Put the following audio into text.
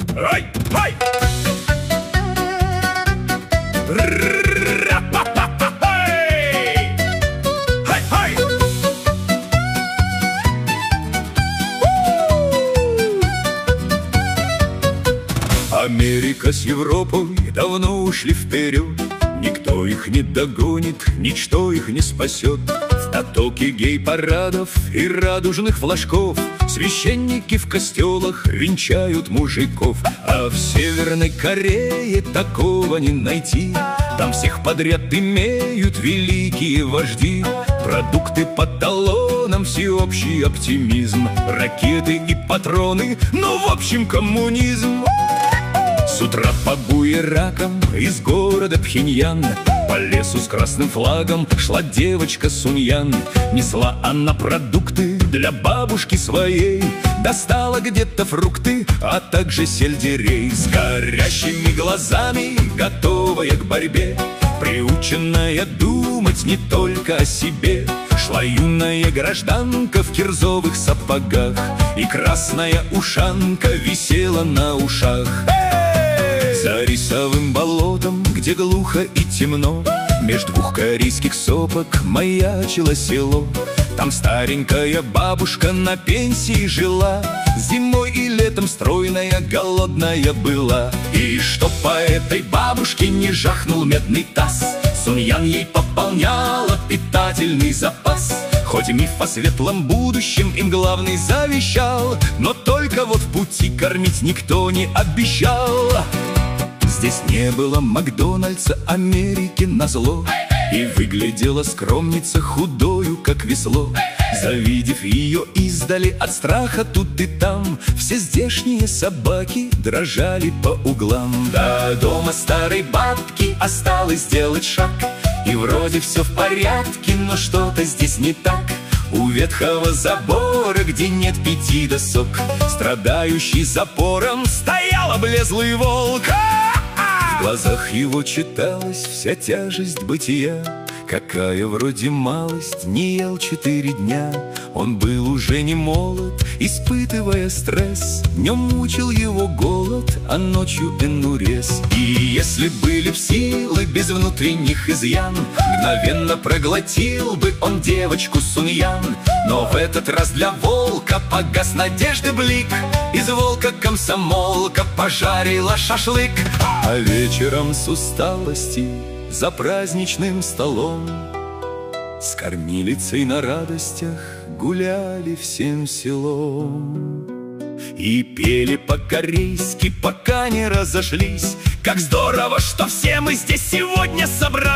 Ай, ай! Хай-хай! Америка с Европой давно ушли вперед. Никто их не догонит, ничто их не спасет. В потоке гей-парадов и радужных флажков священники в костелах венчают мужиков. А в Северной Корее такого не найти. Там всех подряд имеют великие вожди. Продукты по талонам, всеобщий оптимизм, ракеты и патроны, ну в общем коммунизм. С утра по буеракам из города Пхеньян по лесу с красным флагом шла девочка Суньян. Несла она продукты для бабушки своей, достала где-то фрукты, а также сельдерей. С горящими глазами, готовая к борьбе, приученная думать не только о себе, шла юная гражданка в кирзовых сапогах, и красная ушанка висела на ушах. За рисовым болотом, где глухо и темно, меж двух корейских сопок маячило село. Там старенькая бабушка на пенсии жила, зимой и летом стройная, голодная была. И чтоб по этой бабушке не жахнул медный таз, Суньян ей пополняла питательный запас. Хоть миф о светлом будущем им главный завещал, но только вот в пути кормить никто не обещал. Здесь не было Макдональдса, Америки назло, и выглядела скромница худою, как весло. Завидев ее издали от страха тут и там, все здешние собаки дрожали по углам. До дома старой бабки осталось сделать шаг, и вроде все в порядке, но что-то здесь не так. У ветхого забора, где нет 5 досок, страдающий запором, стоял облезлый волк. В глазах его читалась вся тяжесть бытия. Какая вроде малость, не ел 4 дня. Он был уже не молод, испытывая стресс. Днем мучил его голод, а ночью энурез. И если были б силы без внутренних изъян, мгновенно проглотил бы он девочку Суньян. Но в этот раз для волка погас надежды блик. Из волка комсомолка пожарила шашлык. А вечером с усталости за праздничным столом с кормилицей на радостях гуляли всем селом. И пели по-корейски, пока не разошлись. Как здорово, что все мы здесь сегодня собрались.